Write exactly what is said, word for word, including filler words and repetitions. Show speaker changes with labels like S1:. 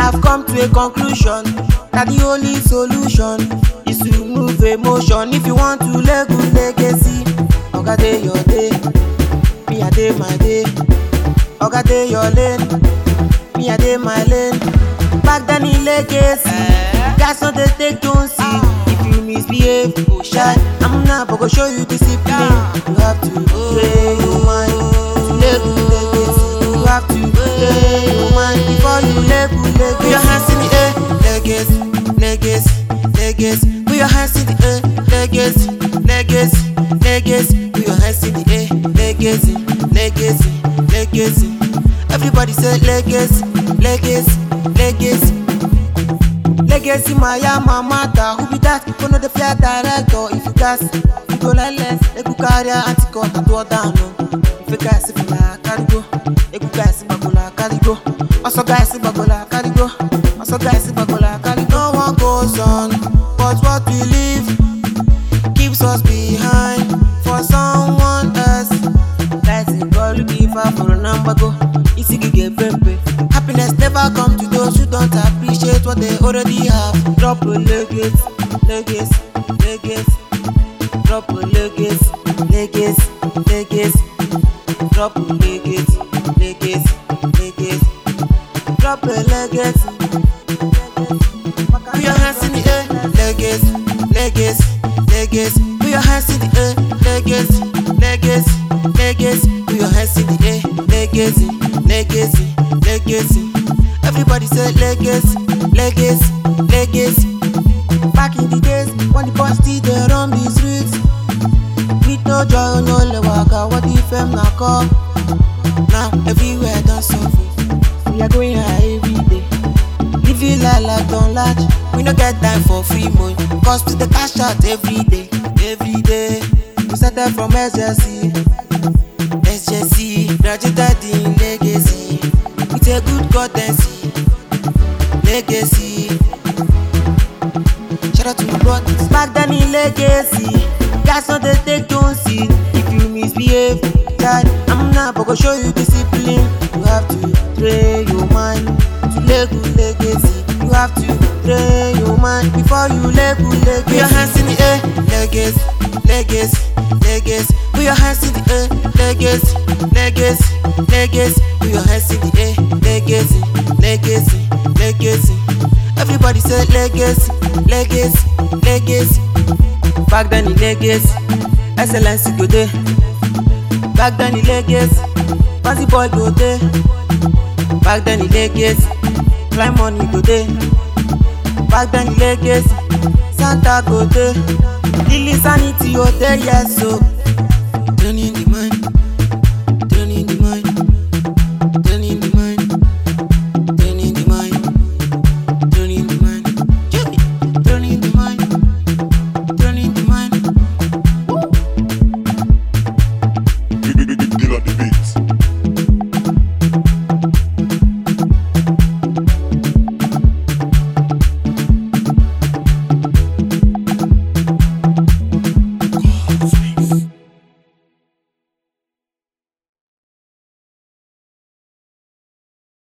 S1: I've come to a conclusion that the only solution is to remove emotion. If you want to let good legacy, oga dey your day, me I dey my day. Oga dey your lane, me I dey my lane. Back then in legacy, guys no dey take don't see. If you misbehave, oh shy, I'm not but go show you discipline. You have to train your mind to let good legacy. You have to train your mind before you let good legacy. Put your hands in the air, legacy, legacy, legacy. Put your hands in the air, legacy, legacy, legacy. Put your hands in the air, legacy, legacy, legacy. Everybody say legacy, legacy, legacy. Legacy, my yama matter. Who be that? Who know the fair director? If you gas, you go like less. Egu carry anti-cut at what down. If you guys if you like, carry go. Egu guys if bagola carry go. Also guys if bagola carry go. Also guys if bagola carry go. No one goes on, but what we live keeps us behind for someone else. That's it, go looking for a number go. Easy to get pepe. Happiness never come to those who don't appreciate what they already have. Drop a legacy, legacy, legacy. Drop a legacy, legacy, legacy. Drop a legacy, legacy, legacy. Drop a legacy. Put your hands in the air, legacy, legacy, legacy. Put your hands in the air, legacy, legacy, legacy. Put your hands in the air, legacy, legacy, legacy. Everybody say legacy, legacy, legacy. Back in the days when the boss did they run the streets, with no joy, no lewaka. What if I'm not call? Now everywhere done suffer. We are going high every day. Live it like like don't latch. We no get time for free money, cause we the cash out every day, every day. We started from S J C, S J C, graduated in legacy. With a good courtesy, legacy. Shout out to my brothers. Back then in legacy, guys no dey take don't see. If you misbehave, child, I'm not but go show you discipline. You have to train your mind to let good legacy. You have to train your mind before you let good legacy. Put your hands in the air, legacy, legacy, legacy. Put your hands in the air, legacy, legacy, legacy. Put your hands in the air, legacy, legacy, legacy. Everybody say legacy, legacy, legacy. Back then in legacy, excellence go there. Back then in legacy, fancy boy go there. Back then in legacy, climb money go there. Back then in legacy, Santa go there. Lily sanity go there, yes so. Turning the mind.